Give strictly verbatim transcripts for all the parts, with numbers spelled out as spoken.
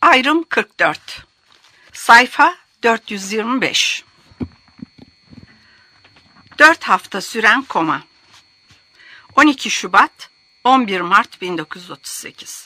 Ayrım kırk dört. Sayfa dört yüz yirmi beş. dört hafta süren koma. on iki Şubat on bir Mart bin dokuz yüz otuz sekiz.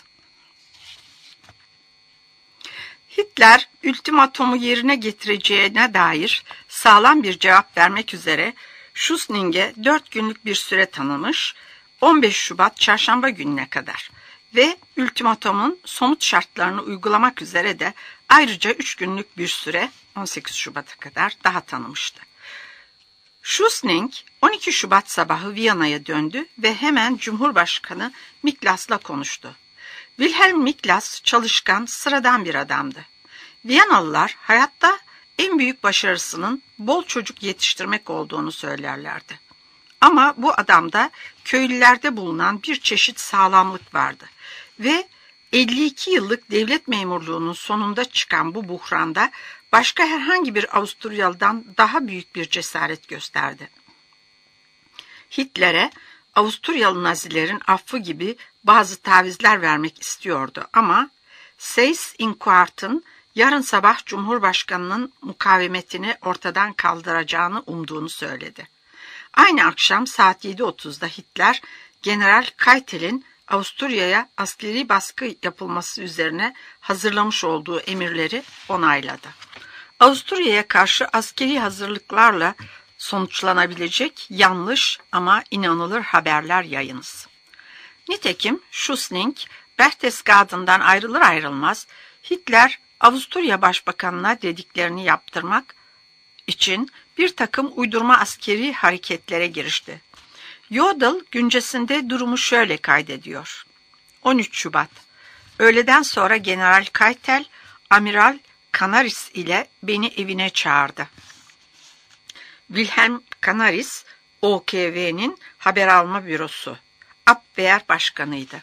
Hitler ultimatomu yerine getireceğine dair sağlam bir cevap vermek üzere Schussning'e dört günlük bir süre tanımış, on beş Şubat çarşamba gününe kadar ve ultimatomun somut şartlarını uygulamak üzere de ayrıca üç günlük bir süre on sekiz Şubat'a kadar daha tanımıştı. Schussning on iki Şubat sabahı Viyana'ya döndü ve hemen Cumhurbaşkanı Miklas'la konuştu. Wilhelm Miklas çalışkan, sıradan bir adamdı. Viyanalılar hayatta en büyük başarısının bol çocuk yetiştirmek olduğunu söylerlerdi. Ama bu adamda köylülerde bulunan bir çeşit sağlamlık vardı ve elli iki yıllık devlet memurluğunun sonunda çıkan bu buhranda başka herhangi bir Avusturyalı'dan daha büyük bir cesaret gösterdi. Hitler'e Avusturyalı Nazilerin affı gibi bazı tavizler vermek istiyordu ama Seyss-Inquart'ın yarın sabah Cumhurbaşkanı'nın mukavemetini ortadan kaldıracağını umduğunu söyledi. Aynı akşam saat yedi otuzda Hitler, General Keitel'in Avusturya'ya askeri baskı yapılması üzerine hazırlamış olduğu emirleri onayladı. Avusturya'ya karşı askeri hazırlıklarla sonuçlanabilecek yanlış ama inanılır haberler yayınız. Nitekim Schussning, Berchtesgaden'dan ayrılır ayrılmaz Hitler, Avusturya Başbakanı'na dediklerini yaptırmak için bir takım uydurma askeri hareketlere girişti. Jodl güncesinde durumu şöyle kaydediyor. on üç Şubat. Öğleden sonra General Keitel, Amiral Canaris ile beni evine çağırdı. Wilhelm Canaris, O K V'nin haber alma bürosu, Abwehr başkanıydı.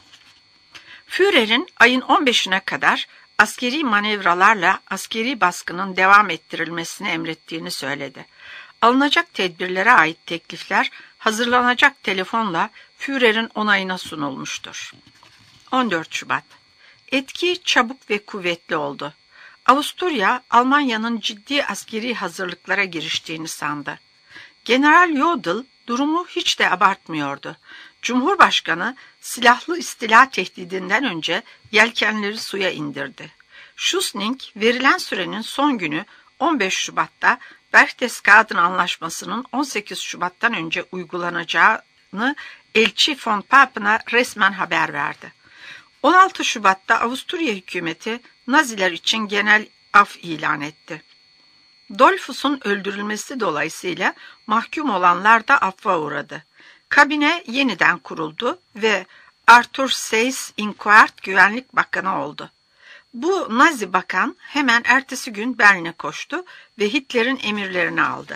Führer'in ayın on beşine kadar askeri manevralarla askeri baskının devam ettirilmesini emrettiğini söyledi. Alınacak tedbirlere ait teklifler hazırlanacak telefonla Führer'in onayına sunulmuştur. on dört Şubat. Etki çabuk ve kuvvetli oldu. Avusturya, Almanya'nın ciddi askeri hazırlıklara giriştiğini sandı. General Jodl durumu hiç de abartmıyordu. Cumhurbaşkanı silahlı istila tehdidinden önce yelkenleri suya indirdi. Schussning verilen sürenin son günü on beş Şubat'ta Berchtesgaden Anlaşması'nın on sekiz Şubat'tan önce uygulanacağını elçi von Papen'a resmen haber verdi. on altı Şubat'ta Avusturya hükümeti Naziler için genel af ilan etti. Dollfuss'un öldürülmesi dolayısıyla mahkum olanlar da affa uğradı. Kabine yeniden kuruldu ve Arthur Seyss-Inquart Güvenlik Bakanı oldu. Bu Nazi bakan hemen ertesi gün Berlin'e koştu ve Hitler'in emirlerini aldı.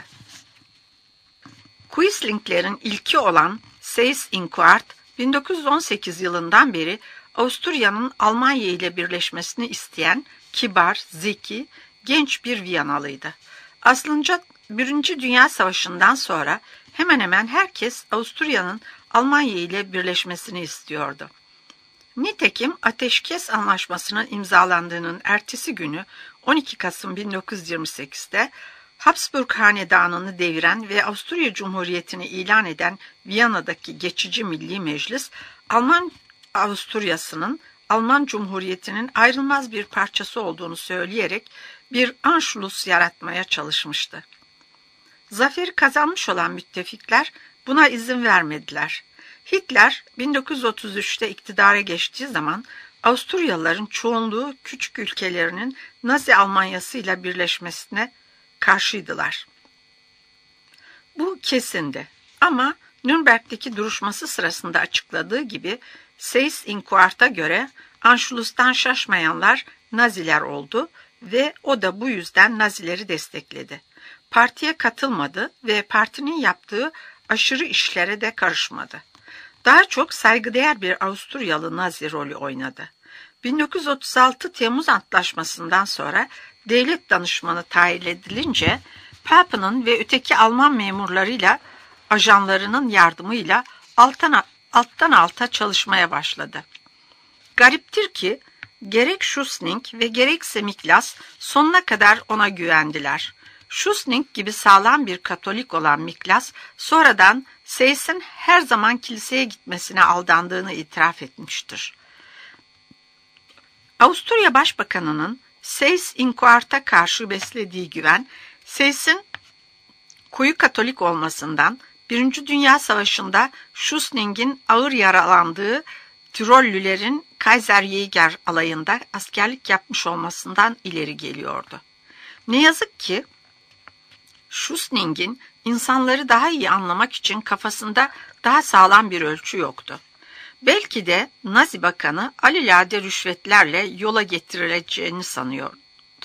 Quisling'lerin ilki olan Seyss-Inquart, bin dokuz yüz on sekiz yılından beri Avusturya'nın Almanya ile birleşmesini isteyen kibar, zeki, genç bir Viyanalıydı. Aslında Birinci Dünya Savaşı'ndan sonra hemen hemen herkes Avusturya'nın Almanya ile birleşmesini istiyordu. Nitekim Ateşkes Anlaşması'nın imzalandığının ertesi günü on iki Kasım bin dokuz yüz yirmi sekiz'te Habsburg Hanedanı'nı deviren ve Avusturya Cumhuriyeti'ni ilan eden Viyana'daki geçici Milli Meclis, Alman Avusturya'sının Alman Cumhuriyeti'nin ayrılmaz bir parçası olduğunu söyleyerek bir Anschluss yaratmaya çalışmıştı. Zaferi kazanmış olan müttefikler buna izin vermediler. Hitler bin dokuz yüz otuz üç'te iktidara geçtiği zaman Avusturyalıların çoğunluğu küçük ülkelerinin Nazi Almanyası ile birleşmesine karşıydılar. Bu kesindi ama Nürnberg'deki duruşması sırasında açıkladığı gibi Seyss-Inquart'a göre Anschluss'tan şaşmayanlar Naziler oldu ve o da bu yüzden Nazileri destekledi. Partiye katılmadı ve partinin yaptığı aşırı işlere de karışmadı. Daha çok saygıdeğer bir Avusturyalı Nazi rolü oynadı. bin dokuz yüz otuz altı Temmuz Antlaşması'ndan sonra devlet danışmanı tayin edilince Papen'ın ve öteki Alman memurlarıyla ajanlarının yardımıyla alttan, alttan alta çalışmaya başladı. Gariptir ki gerek Schussning ve gerekse Miklas sonuna kadar ona güvendiler. Schussning gibi sağlam bir Katolik olan Miklas, sonradan Seyss'in her zaman kiliseye gitmesine aldandığını itiraf etmiştir. Avusturya Başbakanı'nın Seyss Inquart'a karşı beslediği güven, Seyss'in koyu Katolik olmasından, Birinci Dünya Savaşı'nda Schussning'in ağır yaralandığı Tirollülerin Kaiserjäger alayında askerlik yapmış olmasından ileri geliyordu. Ne yazık ki Schussning'in insanları daha iyi anlamak için kafasında daha sağlam bir ölçü yoktu. Belki de Nazi Bakanı alelade rüşvetlerle yola getirileceğini sanıyordu.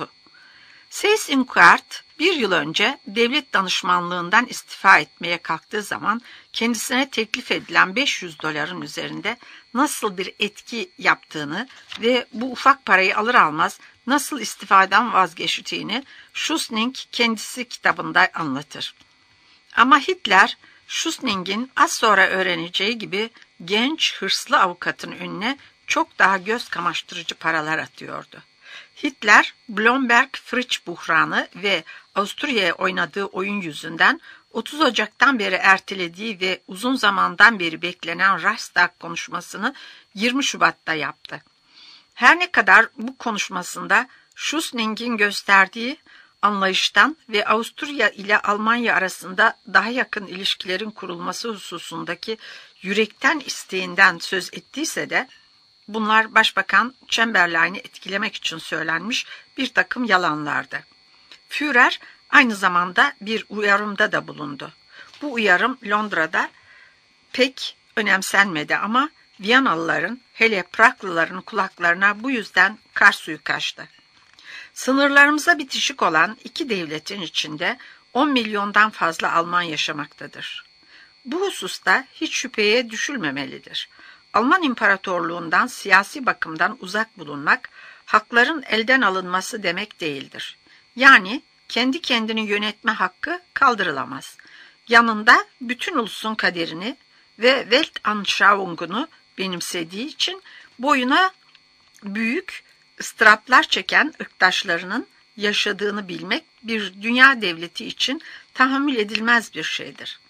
Seyss Inquart bir yıl önce devlet danışmanlığından istifa etmeye kalktığı zaman kendisine teklif edilen beş yüz doların üzerinde nasıl bir etki yaptığını ve bu ufak parayı alır almaz nasıl istifadan vazgeçtiğini Schussning kendisi kitabında anlatır. Ama Hitler, Schussning'in az sonra öğreneceği gibi genç, hırslı avukatın önüne çok daha göz kamaştırıcı paralar atıyordu. Hitler, Blomberg-Fritsch buhranı ve Avusturya'ya oynadığı oyun yüzünden otuz Ocak'tan beri ertelediği ve uzun zamandan beri beklenen Reichstag konuşmasını yirmi Şubat'ta yaptı. Her ne kadar bu konuşmasında Schussning'in gösterdiği anlayıştan ve Avusturya ile Almanya arasında daha yakın ilişkilerin kurulması hususundaki yürekten isteğinden söz ettiyse de, bunlar Başbakan Chamberlain'i etkilemek için söylenmiş bir takım yalanlardı. Führer aynı zamanda bir uyarımda da bulundu. Bu uyarım Londra'da pek önemsenmedi ama Viyanalıların, hele Praglıların kulaklarına bu yüzden kar suyu kaçtı. Sınırlarımıza bitişik olan iki devletin içinde on milyondan fazla Alman yaşamaktadır. Bu hususta hiç şüpheye düşülmemelidir. Alman İmparatorluğundan siyasi bakımdan uzak bulunmak, hakların elden alınması demek değildir. Yani kendi kendini yönetme hakkı kaldırılamaz. Yanında bütün ulusun kaderini ve Weltanschauung'unu benimsediği için boyuna büyük ıstıraplar çeken ırktaşlarının yaşadığını bilmek bir dünya devleti için tahammül edilmez bir şeydir.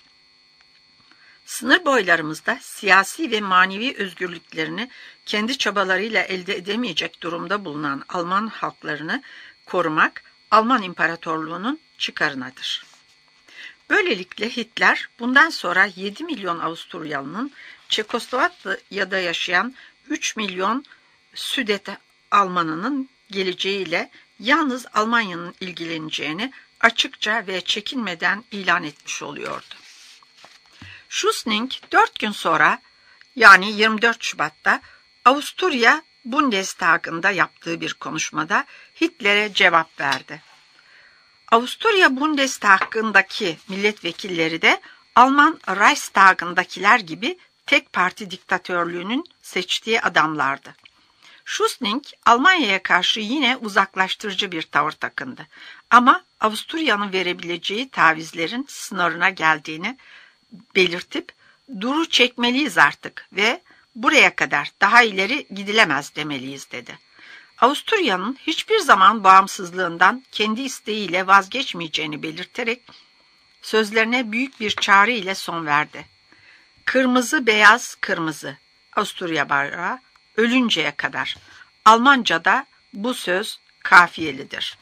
Sınır boylarımızda siyasi ve manevi özgürlüklerini kendi çabalarıyla elde edemeyecek durumda bulunan Alman halklarını korumak Alman İmparatorluğu'nun çıkarınadır. Böylelikle Hitler bundan sonra yedi milyon Avusturyalı'nın Çekoslovakya'da yaşayan üç milyon Südet Almanının geleceğiyle yalnız Almanya'nın ilgileneceğini açıkça ve çekinmeden ilan etmiş oluyordu. Schussning dört gün sonra, yani yirmi dört Şubat'ta Avusturya Bundestag'ında yaptığı bir konuşmada Hitler'e cevap verdi. Avusturya Bundestag'ındaki milletvekilleri de Alman Reichstag'ındakiler gibi tek parti diktatörlüğünün seçtiği adamlardı. Schussning, Almanya'ya karşı yine uzaklaştırıcı bir tavır takındı. Ama Avusturya'nın verebileceği tavizlerin sınırına geldiğini belirtip, duru çekmeliyiz artık ve buraya kadar daha ileri gidilemez demeliyiz dedi. Avusturya'nın hiçbir zaman bağımsızlığından kendi isteğiyle vazgeçmeyeceğini belirterek sözlerine büyük bir çağrı ile son verdi. Kırmızı beyaz kırmızı, Avusturya bayrağı ölünceye kadar. Almanca'da bu söz kafiyelidir.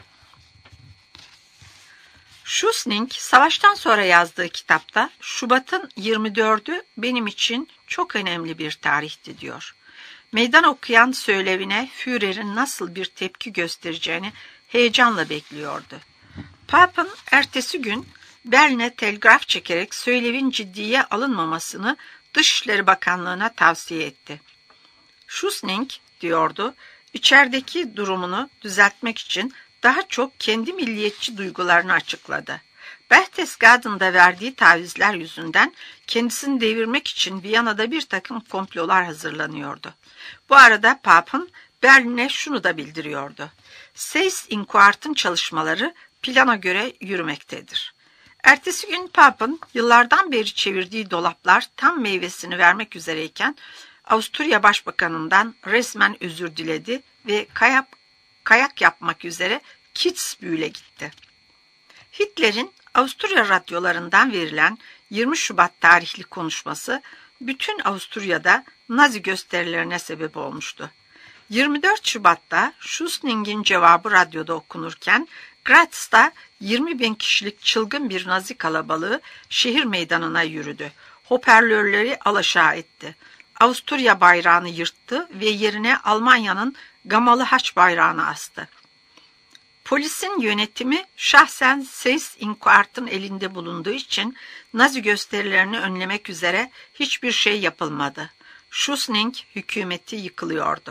Schussning, savaştan sonra yazdığı kitapta Şubat'ın yirmi dördü benim için çok önemli bir tarihti diyor. Meydan okuyan söylevine Führer'in nasıl bir tepki göstereceğini heyecanla bekliyordu. Pap'ın ertesi gün Berlin'e telgraf çekerek söylevin ciddiye alınmamasını Dışişleri Bakanlığı'na tavsiye etti. Schussning, diyordu, içerideki durumunu düzeltmek için daha çok kendi milliyetçi duygularını açıkladı. Berchtesgaden'da verdiği tavizler yüzünden kendisini devirmek için Viyana'da bir takım komplolar hazırlanıyordu. Bu arada Pap'ın Berlin'e şunu da bildiriyordu. Seyss Inquart'ın çalışmaları plana göre yürümektedir. Ertesi gün Pap'ın yıllardan beri çevirdiği dolaplar tam meyvesini vermek üzereyken Avusturya Başbakanı'ndan resmen özür diledi ve kayak, kayak yapmak üzere Kitzbühel'e gitti. Hitler'in Avusturya radyolarından verilen yirmi Şubat tarihli konuşması bütün Avusturya'da Nazi gösterilerine sebep olmuştu. yirmi dört Şubat'ta Schuschnigg'in cevabı radyoda okunurken Graz'ta yirmi bin kişilik çılgın bir Nazi kalabalığı şehir meydanına yürüdü. Hoparlörleri alaşağı etti. Avusturya bayrağını yırttı ve yerine Almanya'nın gamalı haç bayrağını astı. Polisin yönetimi şahsen Seyss-Inquart'ın elinde bulunduğu için Nazi gösterilerini önlemek üzere hiçbir şey yapılmadı. Schuschnigg hükümeti yıkılıyordu.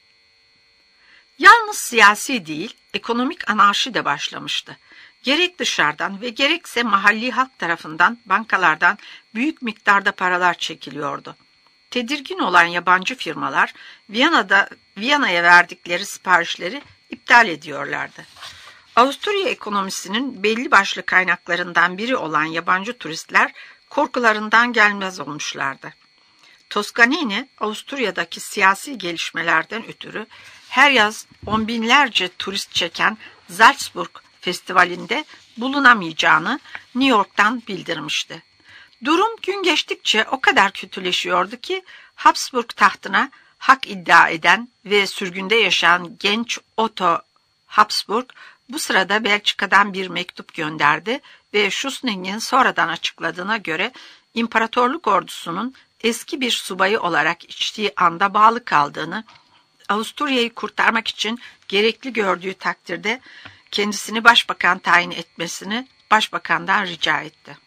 Yalnız siyasi değil, ekonomik anarşi de başlamıştı. Gerek dışarıdan ve gerekse mahalli halk tarafından bankalardan büyük miktarda paralar çekiliyordu. Tedirgin olan yabancı firmalar Viyana'da Viyana'ya verdikleri siparişleri iptal ediyorlardı. Avusturya ekonomisinin belli başlı kaynaklarından biri olan yabancı turistler korkularından gelmez olmuşlardı. Toscanini, Avusturya'daki siyasi gelişmelerden ötürü her yaz on binlerce turist çeken Salzburg Festivali'nde bulunamayacağını New York'tan bildirmişti. Durum gün geçtikçe o kadar kötüleşiyordu ki Habsburg tahtına hak iddia eden ve sürgünde yaşayan genç Otto Habsburg bu sırada Belçika'dan bir mektup gönderdi ve Schuschnigg'in sonradan açıkladığına göre imparatorluk ordusunun eski bir subayı olarak içtiği anda bağlı kaldığını, Avusturya'yı kurtarmak için gerekli gördüğü takdirde kendisini başbakan tayin etmesini başbakandan rica etti.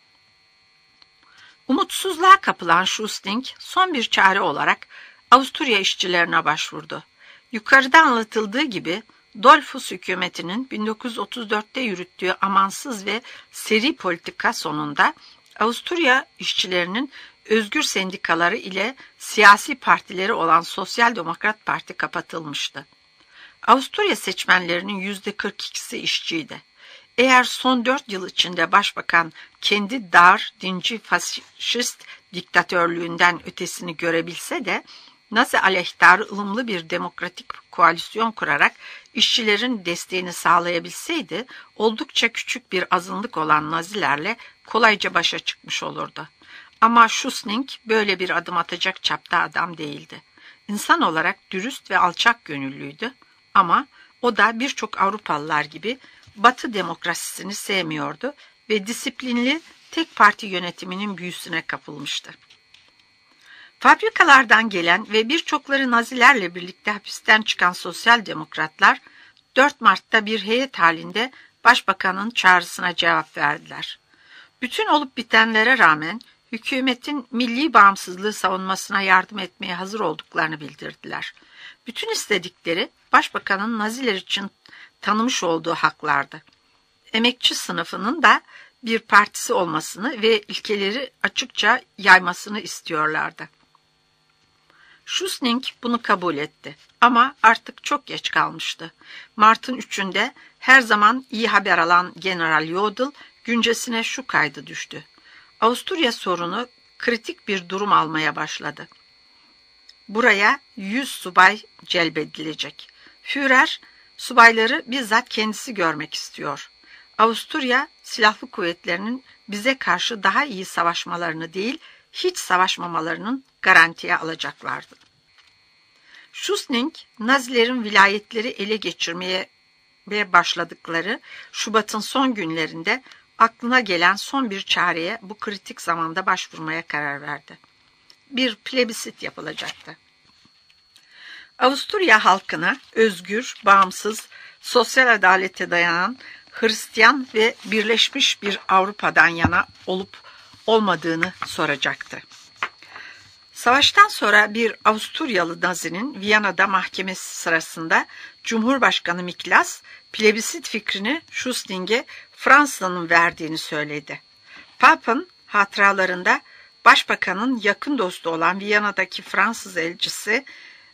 Umutsuzluğa kapılan Schuschnigg son bir çare olarak Avusturya işçilerine başvurdu. Yukarıda anlatıldığı gibi Dollfuss hükümetinin bin dokuz yüz otuz dörtte yürüttüğü amansız ve seri politika sonunda Avusturya işçilerinin özgür sendikaları ile siyasi partileri olan Sosyal Demokrat Parti kapatılmıştı. Avusturya seçmenlerinin yüzde kırk ikisi işçiydi. Eğer son dört yıl içinde başbakan kendi dar, dinci, faşist diktatörlüğünden ötesini görebilse de Nazi aleyhtarı ılımlı bir demokratik koalisyon kurarak işçilerin desteğini sağlayabilseydi oldukça küçük bir azınlık olan Nazilerle kolayca başa çıkmış olurdu. Ama Schuschnigg böyle bir adım atacak çapta adam değildi. İnsan olarak dürüst ve alçak gönüllüydü ama o da birçok Avrupalılar gibi Batı demokrasisini sevmiyordu ve disiplinli tek parti yönetiminin büyüsüne kapılmıştı. Fabrikalardan gelen ve birçokları Nazilerle birlikte hapisten çıkan sosyal demokratlar dört Mart'ta bir heyet halinde başbakanın çağrısına cevap verdiler. Bütün olup bitenlere rağmen hükümetin milli bağımsızlığı savunmasına yardım etmeye hazır olduklarını bildirdiler. Bütün istedikleri başbakanın Naziler için tanımış olduğu haklardı. Emekçi sınıfının da bir partisi olmasını ve ilkeleri açıkça yaymasını istiyorlardı. Schuschnigg bunu kabul etti ama artık çok geç kalmıştı. Mart'ın üçünde her zaman iyi haber alan General Jodl güncesine şu kaydı düştü. Avusturya sorunu kritik bir durum almaya başladı. Buraya yüz subay celbedilecek. Führer subayları bizzat kendisi görmek istiyor. Avusturya silahlı kuvvetlerinin bize karşı daha iyi savaşmalarını değil, hiç savaşmamalarının garantiye alacaklardı. Schuschnigg, Nazilerin vilayetleri ele geçirmeye başladıkları Şubat'ın son günlerinde aklına gelen son bir çareye bu kritik zamanda başvurmaya karar verdi. Bir plebisit yapılacaktı. Avusturya halkına özgür, bağımsız, sosyal adalete dayanan Hristiyan ve birleşmiş bir Avrupa'dan yana olup olmadığını soracaktı. Savaştan sonra bir Avusturyalı Nazi'nin Viyana'da mahkemesi sırasında Cumhurbaşkanı Miklas, plebisit fikrini Schuschnigg'e Fransa'nın verdiğini söyledi. Pap'ın hatıralarında Başbakanın yakın dostu olan Viyana'daki Fransız elçisi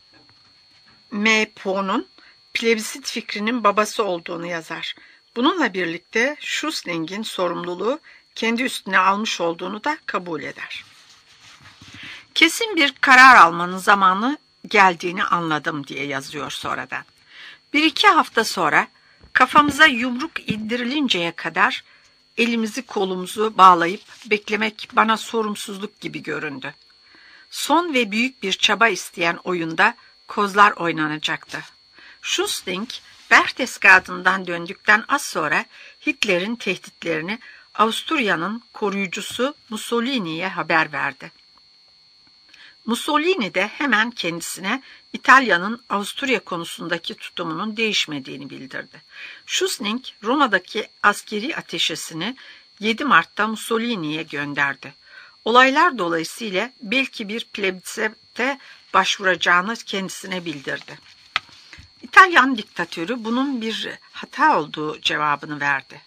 M. Po'nun plebisit fikrinin babası olduğunu yazar. Bununla birlikte Schuschnigg'in sorumluluğu kendi üstüne almış olduğunu da kabul eder. Kesin bir karar almanın zamanı geldiğini anladım diye yazıyor sonradan. Bir iki hafta sonra kafamıza yumruk indirilinceye kadar elimizi kolumuzu bağlayıp beklemek bana sorumsuzluk gibi göründü. Son ve büyük bir çaba isteyen oyunda kozlar oynanacaktı. Schussling, Berchtesgaden'dan döndükten az sonra Hitler'in tehditlerini Avusturya'nın koruyucusu Mussolini'ye haber verdi. Mussolini de hemen kendisine İtalya'nın Avusturya konusundaki tutumunun değişmediğini bildirdi. Schussling, Roma'daki askeri ateşesini yedi Mart'ta Mussolini'ye gönderdi. Olaylar dolayısıyla belki bir plebisite başvuracağını kendisine bildirdi. İtalyan diktatörü bunun bir hata olduğu cevabını verdi.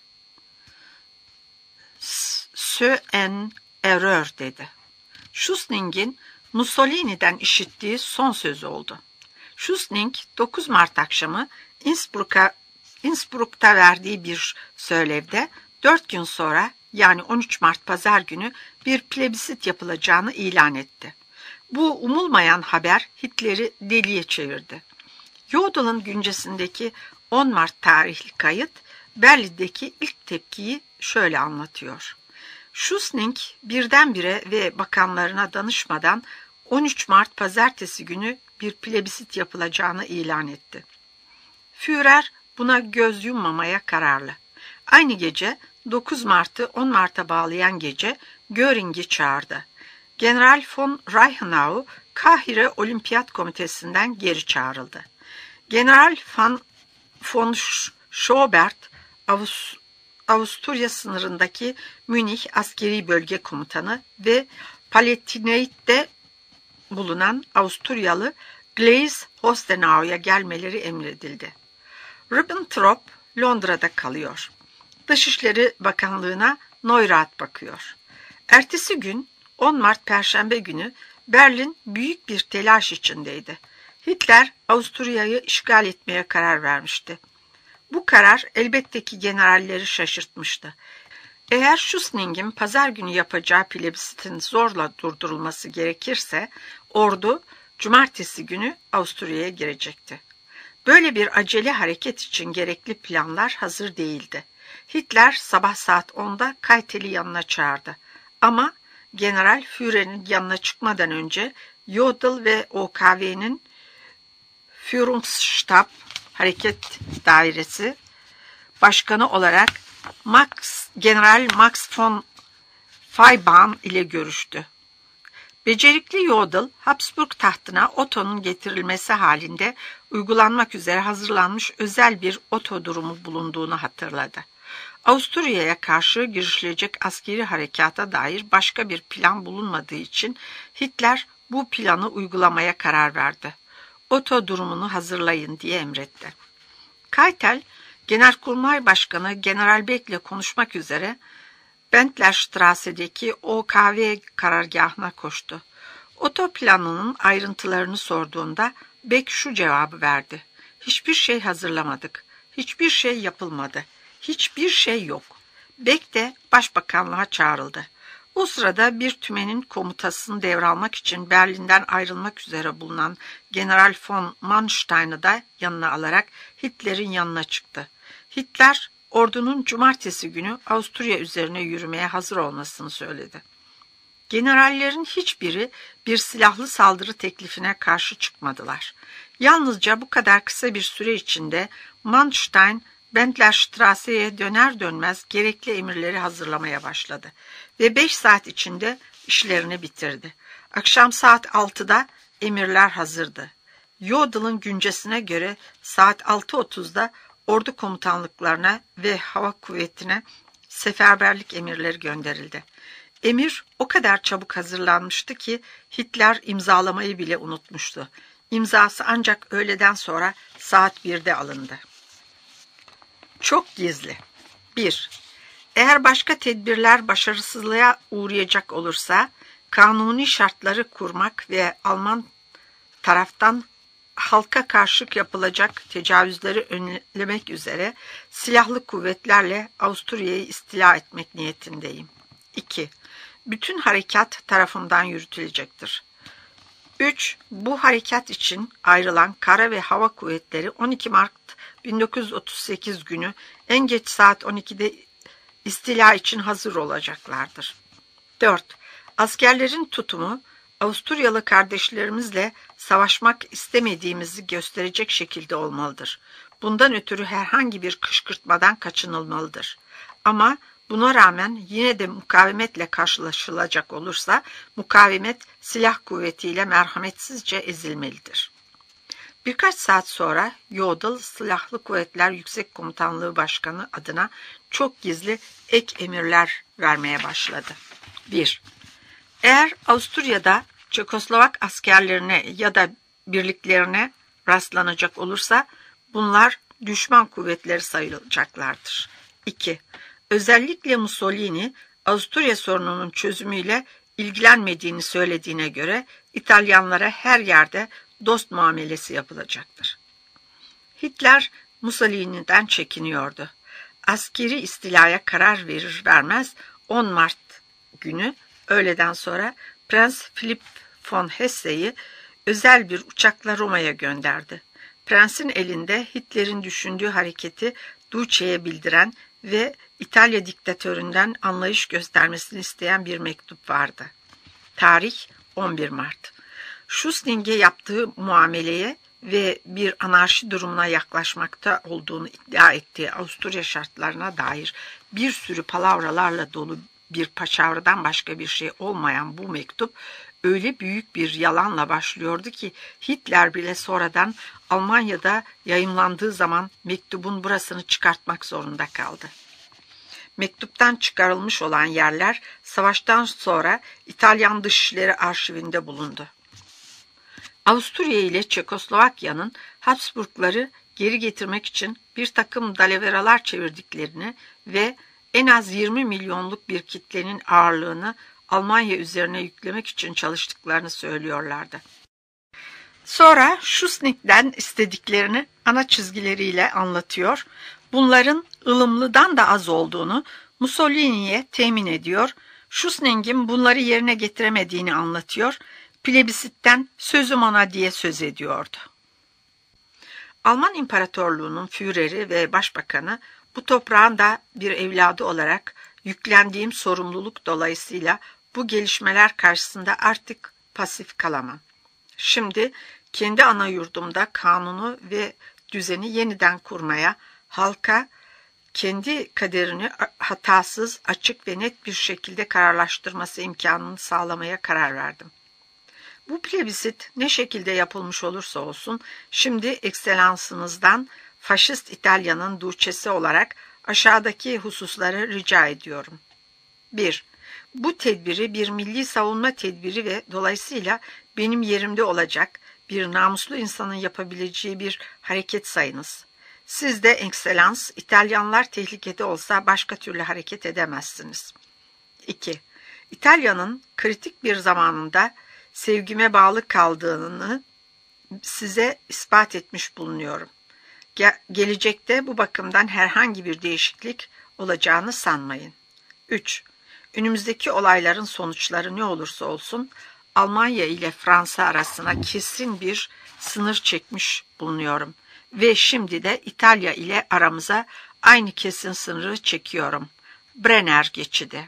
"C'est une erreur" dedi. Schussling'in Mussolini'den işittiği son söz oldu. Schussling, dokuz Mart akşamı Innsbruck'a, Innsbruck'ta verdiği bir söylevde dört gün sonra, yani on üç Mart Pazar günü bir plebisit yapılacağını ilan etti. Bu umulmayan haber Hitler'i deliye çevirdi. Yodel'ın güncesindeki on Mart tarihli kayıt, Berlin'deki ilk tepkiyi şöyle anlatıyor. Schussling birdenbire ve bakanlarına danışmadan on üç Mart Pazartesi günü bir plebisit yapılacağını ilan etti. Führer buna göz yummamaya kararlı. Aynı gece dokuz Mart'ı on Mart'a bağlayan gece Göring'i çağırdı. General von Reichenau Kahire Olimpiyat Komitesi'nden geri çağrıldı. General von, von Schobert Avust Avusturya sınırındaki Münih Askeri Bölge Komutanı ve Palatinat'te bulunan Avusturyalı Gleis Hostenau'ya gelmeleri emredildi. Ribbentrop Londra'da kalıyor. Dışişleri Bakanlığı'na Neurath bakıyor. Ertesi gün on Mart Perşembe günü Berlin büyük bir telaş içindeydi. Hitler Avusturya'yı işgal etmeye karar vermişti. Bu karar elbette ki generalleri şaşırtmıştı. Eğer Schussling'in pazar günü yapacağı plebisitin zorla durdurulması gerekirse, ordu cumartesi günü Avusturya'ya girecekti. Böyle bir acele hareket için gerekli planlar hazır değildi. Hitler sabah saat onda Keitel'i yanına çağırdı. Ama General Führer'in yanına çıkmadan önce Jodl ve O K V'nin Führungsstab Hareket Dairesi Başkanı olarak Max, General Max von Feybaum ile görüştü. Becerikli Jodl, Habsburg tahtına Otto'nun getirilmesi halinde uygulanmak üzere hazırlanmış özel bir Otto durumu bulunduğunu hatırladı. Avusturya'ya karşı girişilecek askeri harekata dair başka bir plan bulunmadığı için Hitler bu planı uygulamaya karar verdi. Otto durumunu hazırlayın diye emretti. Keitel, Genelkurmay Başkanı General Beck ile konuşmak üzere Bendlerstrasse'deki O K V karargahına koştu. Otto planının ayrıntılarını sorduğunda Beck şu cevabı verdi. Hiçbir şey hazırlamadık. Hiçbir şey yapılmadı. Hiçbir şey yok. Beck de başbakanlığa çağrıldı. O sırada bir tümenin komutasını devralmak için Berlin'den ayrılmak üzere bulunan General von Manstein'ı da yanına alarak Hitler'in yanına çıktı. Hitler, ordunun cumartesi günü Avusturya üzerine yürümeye hazır olmasını söyledi. Generallerin hiçbiri bir silahlı saldırı teklifine karşı çıkmadılar. Yalnızca bu kadar kısa bir süre içinde Manstein, Bendlerstrasse'ye döner dönmez gerekli emirleri hazırlamaya başladı ve beş saat içinde işlerini bitirdi. Akşam saat altıda emirler hazırdı. Jodel'ın güncesine göre saat altı otuzda ordu komutanlıklarına ve hava kuvvetine seferberlik emirleri gönderildi. Emir o kadar çabuk hazırlanmıştı ki Hitler imzalamayı bile unutmuştu. İmzası ancak öğleden sonra saat birde alındı. Çok gizli. bir. Eğer başka tedbirler başarısızlığa uğrayacak olursa, kanuni şartları kurmak ve Alman taraftan halka karşı yapılacak tecavüzleri önlemek üzere silahlı kuvvetlerle Avusturya'yı istila etmek niyetindeyim. iki. Bütün harekat tarafımdan yürütülecektir. üç. Bu harekat için ayrılan kara ve hava kuvvetleri on iki Mart bin dokuz yüz otuz sekiz günü en geç saat on ikide istila için hazır olacaklardır. dört. Askerlerin tutumu Avusturyalı kardeşlerimizle savaşmak istemediğimizi gösterecek şekilde olmalıdır. Bundan ötürü herhangi bir kışkırtmadan kaçınılmalıdır. Ama buna rağmen yine de mukavemetle karşılaşılacak olursa mukavemet silah kuvvetiyle merhametsizce ezilmelidir. Birkaç saat sonra Yodel Silahlı Kuvvetler Yüksek Komutanlığı Başkanı adına çok gizli ek emirler vermeye başladı. bir. Eğer Avusturya'da Çekoslovak askerlerine ya da birliklerine rastlanacak olursa bunlar düşman kuvvetleri sayılacaklardır. iki. Özellikle Mussolini Avusturya sorununun çözümüyle ilgilenmediğini söylediğine göre İtalyanlara her yerde dost muamelesi yapılacaktır. Hitler Mussolini'den çekiniyordu. Askeri istilaya karar verir vermez on Mart günü öğleden sonra Prens Philipp von Hesse'yi özel bir uçakla Roma'ya gönderdi. Prensin elinde Hitler'in düşündüğü hareketi Duce'ye bildiren ve İtalya diktatöründen anlayış göstermesini isteyen bir mektup vardı. Tarih on bir Mart. Schussning'e yaptığı muameleye ve bir anarşi durumuna yaklaşmakta olduğunu iddia ettiği Avusturya şartlarına dair bir sürü palavralarla dolu bir paçavradan başka bir şey olmayan bu mektup öyle büyük bir yalanla başlıyordu ki Hitler bile sonradan Almanya'da yayımlandığı zaman mektubun burasını çıkartmak zorunda kaldı. Mektuptan çıkarılmış olan yerler savaştan sonra İtalyan Dışişleri Arşivinde bulundu. Avusturya ile Çekoslovakya'nın Habsburgları geri getirmek için bir takım dalaveralar çevirdiklerini ve en az yirmi milyonluk bir kitlenin ağırlığını Almanya üzerine yüklemek için çalıştıklarını söylüyorlardı. Sonra Schussning'den istediklerini ana çizgileriyle anlatıyor, bunların ılımlıdan da az olduğunu Mussolini'ye temin ediyor, Schussning'in bunları yerine getiremediğini anlatıyor, plebisitten sözüm ona diye söz ediyordu. Alman İmparatorluğu'nun Führeri ve Başbakanı bu toprağın da bir evladı olarak yüklendiğim sorumluluk dolayısıyla bu gelişmeler karşısında artık pasif kalamam. Şimdi kendi ana yurdumda kanunu ve düzeni yeniden kurmaya, halka kendi kaderini hatasız, açık ve net bir şekilde kararlaştırması imkanını sağlamaya karar verdim. Bu plebisit ne şekilde yapılmış olursa olsun, şimdi ekselansınızdan faşist İtalya'nın duçesi olarak aşağıdaki hususları rica ediyorum. bir. Bu tedbiri bir milli savunma tedbiri ve dolayısıyla benim yerimde olacak bir namuslu insanın yapabileceği bir hareket sayınız. Siz de ekselans, İtalyanlar tehlikede olsa başka türlü hareket edemezsiniz. iki. İtalya'nın kritik bir zamanında sevgime bağlı kaldığını size ispat etmiş bulunuyorum. Ge- gelecekte bu bakımdan herhangi bir değişiklik olacağını sanmayın. üç. Önümüzdeki olayların sonuçları ne olursa olsun Almanya ile Fransa arasına kesin bir sınır çekmiş bulunuyorum ve şimdi de İtalya ile aramıza aynı kesin sınırı çekiyorum. Brenner geçidi.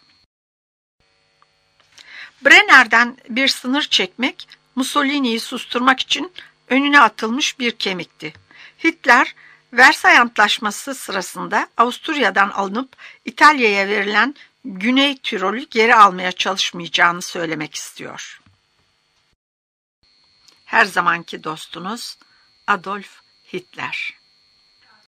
Brenner'den bir sınır çekmek, Mussolini'yi susturmak için önüne atılmış bir kemikti. Hitler, Versay Antlaşması sırasında Avusturya'dan alınıp İtalya'ya verilen Güney Tirol'ü geri almaya çalışmayacağını söylemek istiyor. Her zamanki dostunuz Adolf Hitler.